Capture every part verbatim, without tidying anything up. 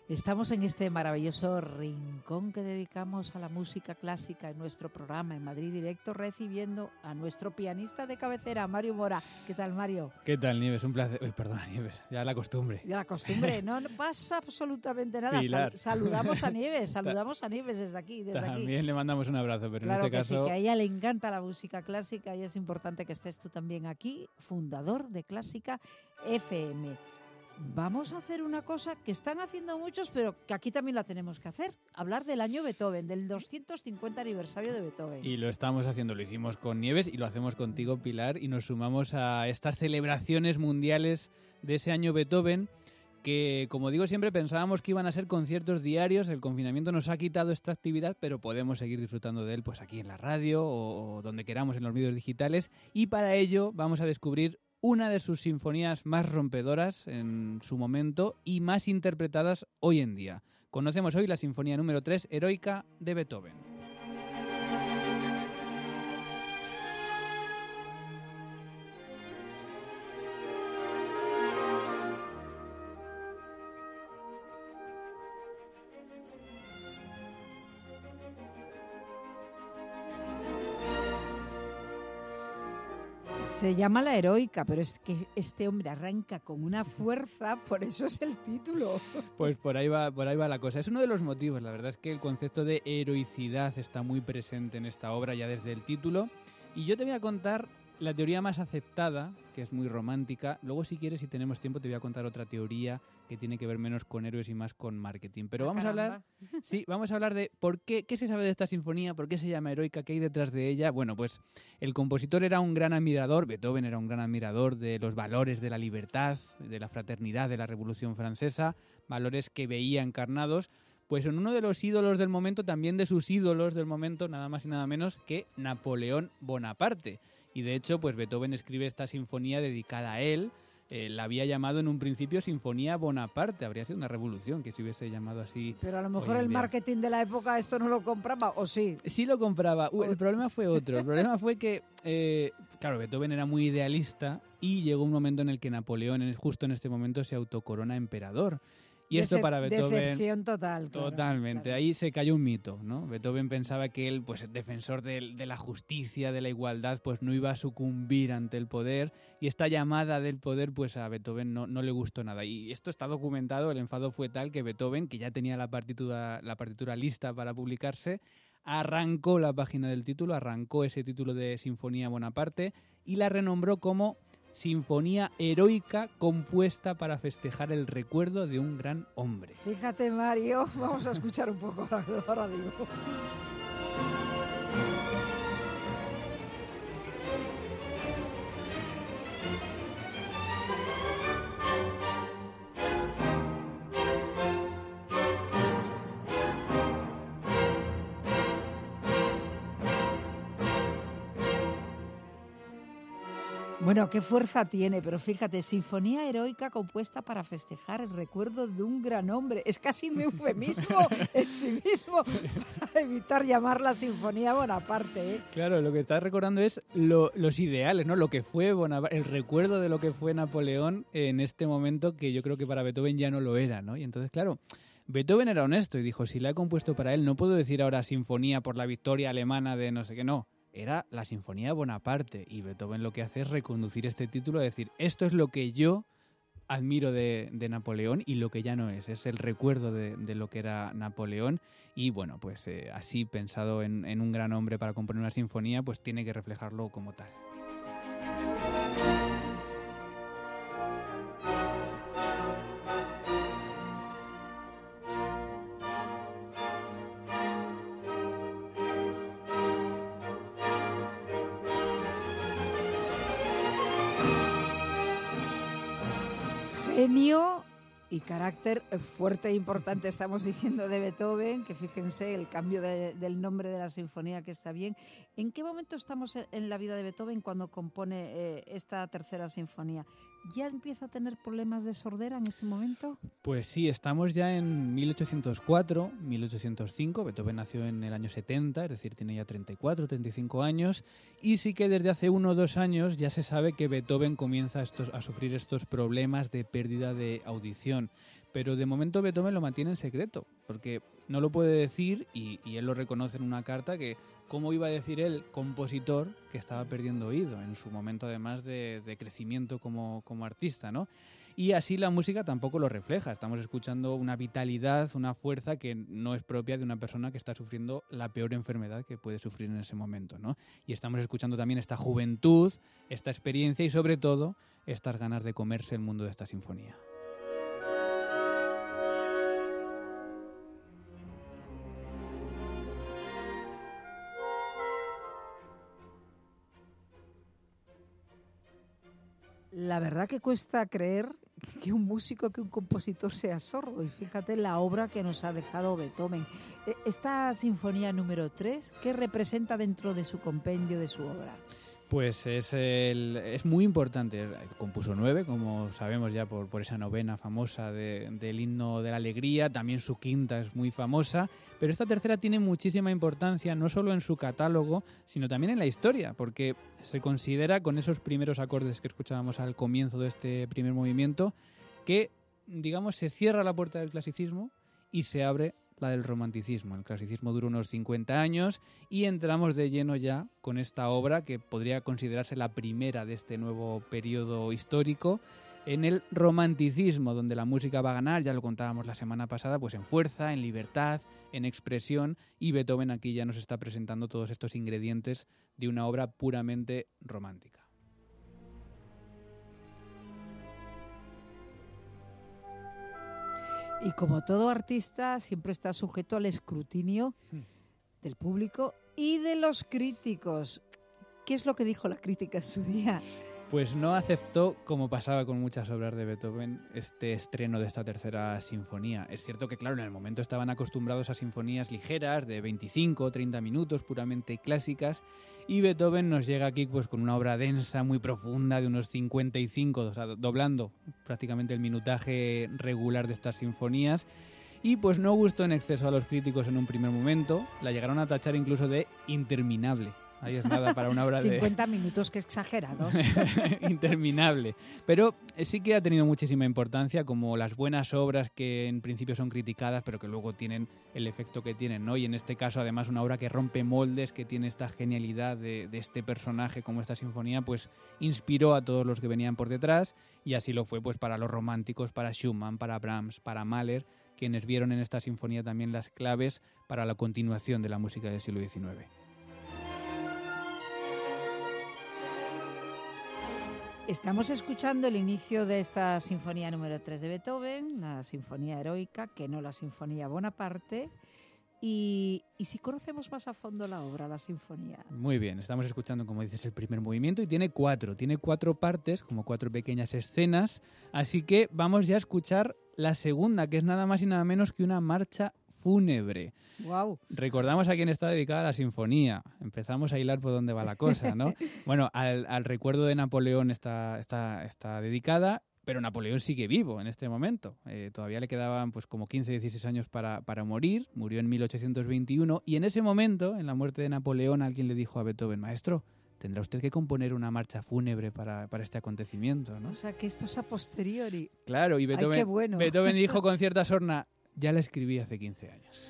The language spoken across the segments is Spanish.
Estamos en este maravilloso rincón que dedicamos a la música clásica en nuestro programa en Madrid Directo, recibiendo a nuestro pianista de cabecera, Mario Mora. ¿Qué tal, Mario? ¿Qué tal, Nieves? Un placer. Uy, perdona, Nieves, ya la costumbre. Ya la costumbre, no, no pasa absolutamente nada. Sal, saludamos a Nieves, saludamos a Nieves desde aquí. Desde También aquí. le mandamos un abrazo, pero claro en este que caso... sí, que a ella le encanta la música clásica y es importante que estés tú también aquí, fundador de Clásica F M. Vamos a hacer una cosa que están haciendo muchos, pero que aquí también la tenemos que hacer. Hablar del año Beethoven, del doscientos cincuenta aniversario de Beethoven. Y lo estamos haciendo, lo hicimos con Nieves y lo hacemos contigo, Pilar, y nos sumamos a estas celebraciones mundiales de ese año Beethoven, que, como digo siempre, pensábamos que iban a ser conciertos diarios. El confinamiento nos ha quitado esta actividad, pero podemos seguir disfrutando de él pues aquí en la radio o, o donde queramos en los medios digitales. Y para ello vamos a descubrir una de sus sinfonías más rompedoras en su momento y más interpretadas hoy en día. Conocemos hoy la sinfonía número tres, Heroica, de Beethoven. Se llama La Heroica, pero es que este hombre arranca con una fuerza, por eso es el título. Pues por ahí va, por ahí va la cosa. Es uno de los motivos. La verdad es que el concepto de heroicidad está muy presente en esta obra ya desde el título. Y yo te voy a contar la teoría más aceptada, que es muy romántica. Luego, si quieres, si tenemos tiempo, te voy a contar otra teoría que tiene que ver menos con héroes y más con marketing. Pero ah, vamos caramba. a hablar, sí, vamos a hablar de por qué, qué se sabe de esta sinfonía, por qué se llama Heroica, qué hay detrás de ella. Bueno, pues el compositor era un gran admirador, Beethoven era un gran admirador de los valores de la libertad, de la fraternidad, de la Revolución Francesa, valores que veía encarnados pues en uno de los ídolos del momento, también de sus ídolos del momento, nada más y nada menos que Napoleón Bonaparte. Y de hecho, pues Beethoven escribe esta sinfonía dedicada a él. Eh, la había llamado en un principio Sinfonía Bonaparte. Habría sido una revolución que se hubiese llamado así. Pero a lo mejor el marketing de la época esto no lo compraba, ¿o sí? Sí lo compraba. Uh, el problema fue otro. El problema fue que, eh, claro, Beethoven era muy idealista y llegó un momento en el que Napoleón, justo en este momento, se autocorona emperador. Y esto Decep- para Beethoven... Decepción total. Claro, Totalmente. claro. Ahí se cayó un mito, ¿no? Beethoven pensaba que él, pues defensor de, de la justicia, de la igualdad, pues no iba a sucumbir ante el poder. Y esta llamada del poder, pues a Beethoven no, no le gustó nada. Y esto está documentado. El enfado fue tal que Beethoven, que ya tenía la partitura, la partitura lista para publicarse, arrancó la página del título, arrancó ese título de Sinfonía Bonaparte y la renombró como Sinfonía Heroica, compuesta para festejar el recuerdo de un gran hombre. Fíjate, Mario, vamos a escuchar un poco ahora, ahora digo. Bueno, qué fuerza tiene, pero fíjate, sinfonía heroica compuesta para festejar el recuerdo de un gran hombre. Es casi un eufemismo en sí mismo para evitar llamarla Sinfonía Bonaparte, ¿eh? Claro, lo que estás recordando es lo, los ideales, ¿no? Lo que fue Bonaparte, el recuerdo de lo que fue Napoleón en este momento que yo creo que para Beethoven ya no lo era, ¿no? Y entonces, claro, Beethoven era honesto y dijo, si la he compuesto para él, no puedo decir ahora sinfonía por la victoria alemana de no sé qué, no. Era la Sinfonía Bonaparte y Beethoven lo que hace es reconducir este título, decir, esto es lo que yo admiro de, de Napoleón y lo que ya no es, es el recuerdo de, de lo que era Napoleón y bueno, pues eh, así pensado en, en un gran hombre para componer una sinfonía, pues tiene que reflejarlo como tal. Genio y carácter fuerte e importante, estamos diciendo, de Beethoven, que fíjense el cambio de, del nombre de la sinfonía, que está bien. ¿En qué momento estamos en la vida de Beethoven cuando compone eh, esta tercera sinfonía? ¿Ya empieza a tener problemas de sordera en este momento? Pues sí, estamos ya en mil ochocientos cuatro, mil ochocientos cinco, Beethoven nació en el año setenta, es decir, tiene ya treinta y cuatro, treinta y cinco años, y sí que desde hace uno o dos años ya se sabe que Beethoven comienza estos, a sufrir estos problemas de pérdida de audición. pero de momento Beethoven lo mantiene en secreto, porque no lo puede decir y, y él lo reconoce en una carta que cómo iba a decir él, compositor, que estaba perdiendo oído en su momento además de, de crecimiento como, como artista, ¿no? Y así la música tampoco lo refleja. Estamos escuchando una vitalidad, una fuerza que no es propia de una persona que está sufriendo la peor enfermedad que puede sufrir en ese momento, ¿no? Y estamos escuchando también esta juventud, esta experiencia y sobre todo estas ganas de comerse el mundo de esta sinfonía. La verdad que cuesta creer que un músico, que un compositor sea sordo. Y fíjate la obra que nos ha dejado Beethoven. Esta sinfonía número tres, ¿qué representa dentro de su compendio, de su obra? Pues es, el, es muy importante. Compuso nueve, como sabemos ya por, por esa novena famosa de, del himno de la alegría. También su quinta es muy famosa. Pero esta tercera tiene muchísima importancia, no solo en su catálogo, sino también en la historia, porque se considera, con esos primeros acordes que escuchábamos al comienzo de este primer movimiento, que, digamos, se cierra la puerta del clasicismo y se abre la del romanticismo. El clasicismo duró unos cincuenta años y entramos de lleno ya con esta obra que podría considerarse la primera de este nuevo periodo histórico, en el romanticismo, donde la música va a ganar, ya lo contábamos la semana pasada, pues en fuerza, en libertad, en expresión, y Beethoven aquí ya nos está presentando todos estos ingredientes de una obra puramente romántica. Y como todo artista, siempre está sujeto al escrutinio del público y de los críticos. ¿Qué es lo que dijo la crítica en su día? Pues no aceptó, como pasaba con muchas obras de Beethoven, este estreno de esta tercera sinfonía. Es cierto que, claro, en el momento estaban acostumbrados a sinfonías ligeras, de veinticinco o treinta minutos, puramente clásicas, y Beethoven nos llega aquí pues con una obra densa, muy profunda, de unos cincuenta y cinco, o sea, doblando prácticamente el minutaje regular de estas sinfonías, y pues no gustó en exceso a los críticos en un primer momento. La llegaron a tachar incluso de interminable. Ahí es nada para una obra de... cincuenta minutos, qué exagerados. Interminable. Pero sí que ha tenido muchísima importancia, como las buenas obras que en principio son criticadas, pero que luego tienen el efecto que tienen, ¿no? Y en este caso, además, una obra que rompe moldes, que tiene esta genialidad de, de este personaje como esta sinfonía, pues inspiró a todos los que venían por detrás, y así lo fue pues para los románticos, para Schumann, para Brahms, para Mahler, quienes vieron en esta sinfonía también las claves para la continuación de la música del siglo diecinueve. Estamos escuchando el inicio de esta sinfonía número tres de Beethoven, la sinfonía heroica, que no la sinfonía Bonaparte. Y, y si conocemos más a fondo la obra, la sinfonía. Muy bien, estamos escuchando, como dices, el primer movimiento y tiene cuatro, tiene cuatro partes, como cuatro pequeñas escenas, así que vamos ya a escuchar la segunda, que es nada más y nada menos que una marcha fúnebre. Wow. Recordamos a quién está dedicada la sinfonía. Empezamos a hilar por dónde va la cosa, ¿no? Bueno, al, al recuerdo de Napoleón está, está, está dedicada, pero Napoleón sigue vivo en este momento. Eh, todavía le quedaban pues como quince, dieciséis años para, para morir. Murió en mil ochocientos veintiuno y en ese momento, en la muerte de Napoleón, alguien le dijo a Beethoven: maestro, tendrá usted que componer una marcha fúnebre para, para este acontecimiento, ¿no? O sea, que esto es a posteriori. Claro, y Beethoven, Ay, qué bueno. Beethoven dijo con cierta sorna: ya la escribí hace quince años.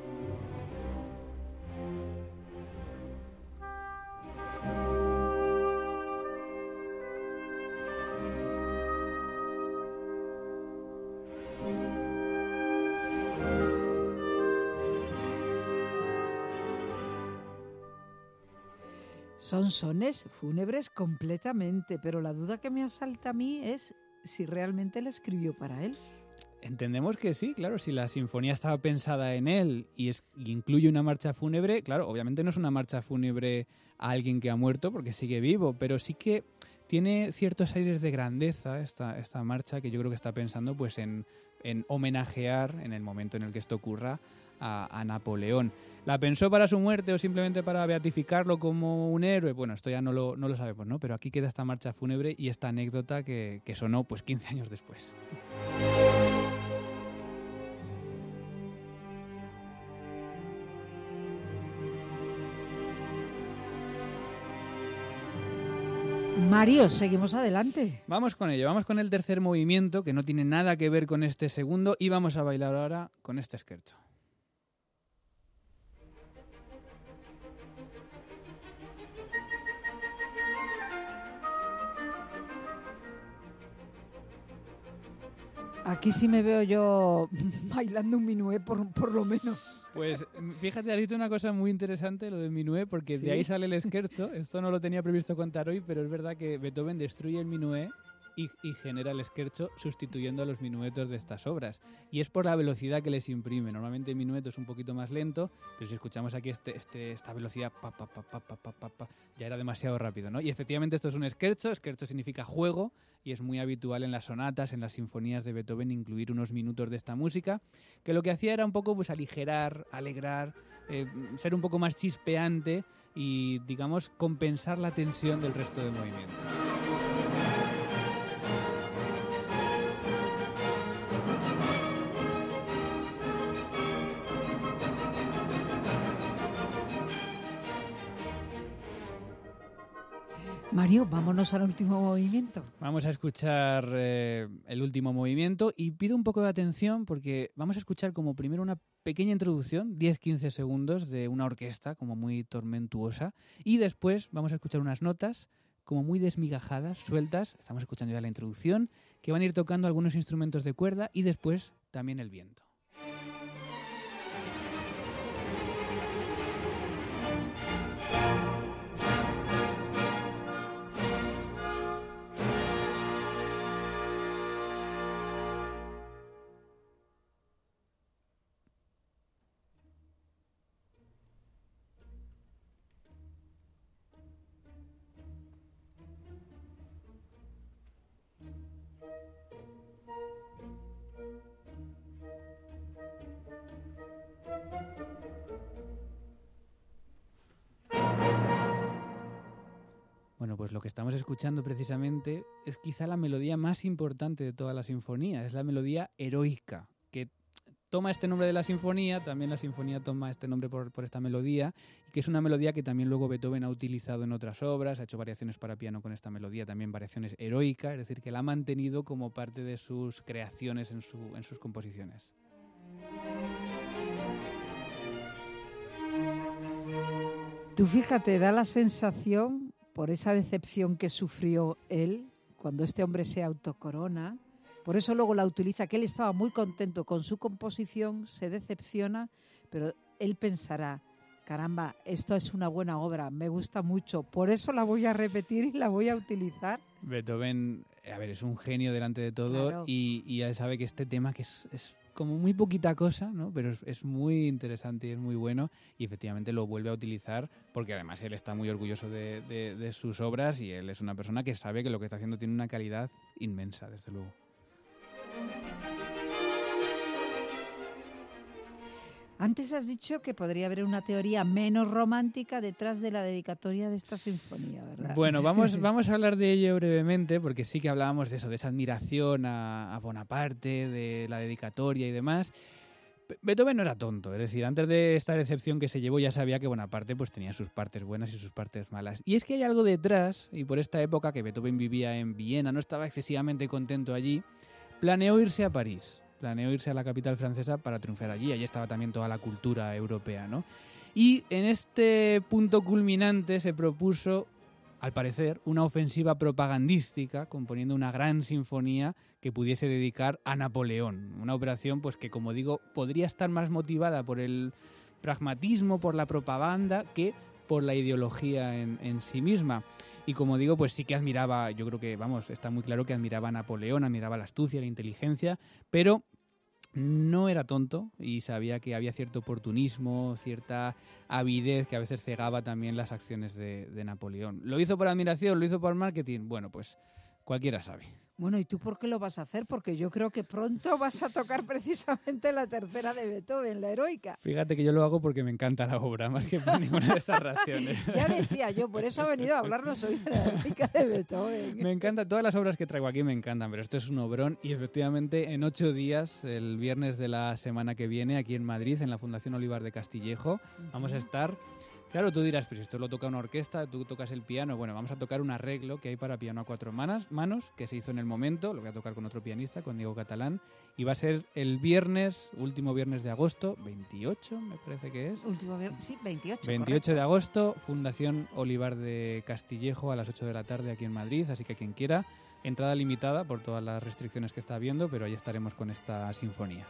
Son sones fúnebres completamente, pero la duda que me asalta a mí es si realmente la escribió para él. Entendemos que sí, claro, si la sinfonía estaba pensada en él y, es, y incluye una marcha fúnebre, claro, obviamente no es una marcha fúnebre a alguien que ha muerto porque sigue vivo, pero sí que tiene ciertos aires de grandeza esta, esta marcha, que yo creo que está pensando pues en, en homenajear, en el momento en el que esto ocurra, a, a Napoleón. ¿La pensó para su muerte o simplemente para beatificarlo como un héroe? Bueno, esto ya no lo, no lo sabemos, ¿no? Pero aquí queda esta marcha fúnebre y esta anécdota que, que sonó pues quince años después. Mario, seguimos adelante. Vamos con ello, vamos con el tercer movimiento, que no tiene nada que ver con este segundo, y vamos a bailar ahora con este scherzo. Aquí sí me veo yo bailando un minué, por, por lo menos. Pues fíjate, has dicho una cosa muy interesante, lo del minué, porque ¿sí? De ahí sale el scherzo. Esto no lo tenía previsto contar hoy, pero es verdad que Beethoven destruye el minué y, y genera el scherzo sustituyendo a los minuetos de estas obras. Y es por la velocidad que les imprime. Normalmente el minueto es un poquito más lento, pero si escuchamos aquí este, este, esta velocidad, pa, pa, pa, pa, pa, pa, pa, ya era demasiado rápido, ¿no? Y efectivamente esto es un scherzo. Scherzo significa juego y es muy habitual en las sonatas, en las sinfonías de Beethoven, incluir unos minutos de esta música, que lo que hacía era un poco pues aligerar, alegrar, eh, ser un poco más chispeante y, digamos, compensar la tensión del resto del movimiento. Mario, vámonos al último movimiento. Vamos a escuchar eh, el último movimiento y pido un poco de atención porque vamos a escuchar como primero una pequeña introducción, diez a quince segundos de una orquesta como muy tormentuosa, y después vamos a escuchar unas notas como muy desmigajadas, sueltas. Estamos escuchando ya la introducción, que van a ir tocando algunos instrumentos de cuerda y después también el viento. Bueno, pues lo que estamos escuchando precisamente es quizá la melodía más importante de toda la sinfonía. Es la melodía heroica, que toma este nombre de la sinfonía, también la sinfonía toma este nombre por, por esta melodía, y que es una melodía que también luego Beethoven ha utilizado en otras obras, ha hecho variaciones para piano con esta melodía, también variaciones heroicas, es decir, que la ha mantenido como parte de sus creaciones en, su, en sus composiciones. Tú fíjate, da la sensación, por esa decepción que sufrió él, cuando este hombre se autocorona, por eso luego la utiliza, que él estaba muy contento con su composición, se decepciona, pero él pensará, caramba, esto es una buena obra, me gusta mucho, por eso la voy a repetir y la voy a utilizar. Beethoven, a ver, es un genio delante de todo, claro. y, y ya sabe que este tema que es, es como muy poquita cosa, ¿no? Pero es, es muy interesante y es muy bueno, y efectivamente lo vuelve a utilizar porque además él está muy orgulloso de, de, de sus obras y él es una persona que sabe que lo que está haciendo tiene una calidad inmensa, desde luego. Antes has dicho que podría haber una teoría menos romántica detrás de la dedicatoria de esta sinfonía, ¿verdad? Bueno, vamos, vamos a hablar de ello brevemente, porque sí que hablábamos de eso, de esa admiración a, a Bonaparte, de la dedicatoria y demás. Beethoven no era tonto, es decir, antes de esta decepción que se llevó ya sabía que Bonaparte pues tenía sus partes buenas y sus partes malas. Y es que hay algo detrás, y por esta época que Beethoven vivía en Viena, no estaba excesivamente contento allí, planeó irse a París. Planeó irse a la capital francesa para triunfar allí. Allí estaba también toda la cultura europea, ¿no? Y en este punto culminante se propuso, al parecer, una ofensiva propagandística, componiendo una gran sinfonía que pudiese dedicar a Napoleón. Una operación, pues que, como digo, podría estar más motivada por el pragmatismo, por la propaganda, que por la ideología en, en sí misma. Y como digo, pues sí que admiraba, yo creo que, vamos, está muy claro que admiraba a Napoleón, admiraba la astucia, la inteligencia, pero no era tonto y sabía que había cierto oportunismo, cierta avidez que a veces cegaba también las acciones de, de Napoleón. ¿Lo hizo por admiración? ¿Lo hizo por marketing? Bueno, pues cualquiera sabe. Bueno, ¿y tú por qué lo vas a hacer? Porque yo creo que pronto vas a tocar precisamente la tercera de Beethoven, la heroica. Fíjate que yo lo hago porque me encanta la obra, más que por ninguna de estas razones. Ya decía yo, por eso he venido a hablarnos hoy de la heroica de Beethoven. Me encanta, todas las obras que traigo aquí me encantan, pero esto es un obrón y efectivamente en ocho días, el viernes de la semana que viene, aquí en Madrid, en la Fundación Olivar de Castillejo, vamos a estar Claro, tú dirás, pues esto lo toca una orquesta, tú tocas el piano. Bueno, vamos a tocar un arreglo que hay para piano a cuatro manos, manos, que se hizo en el momento, lo voy a tocar con otro pianista, con Diego Catalán, y va a ser el viernes, último viernes de agosto, veintiocho me parece que es. Último viernes, sí, veintiocho. veintiocho correcto. de agosto, Fundación Olivar de Castillejo a las ocho de la tarde aquí en Madrid, así que quien quiera, entrada limitada por todas las restricciones que está habiendo, pero ahí estaremos con esta sinfonía.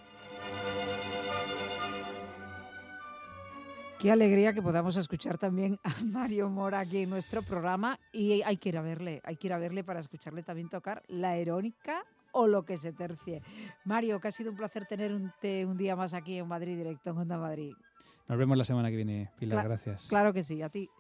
Qué alegría que podamos escuchar también a Mario Mora aquí en nuestro programa y hay que ir a verle, hay que ir a verle para escucharle también tocar la erónica o lo que se tercie. Mario, que ha sido un placer tenerte un día más aquí en Madrid Directo, en Onda Madrid. Nos vemos la semana que viene, Pilar, Cla- gracias. Claro que sí, a ti.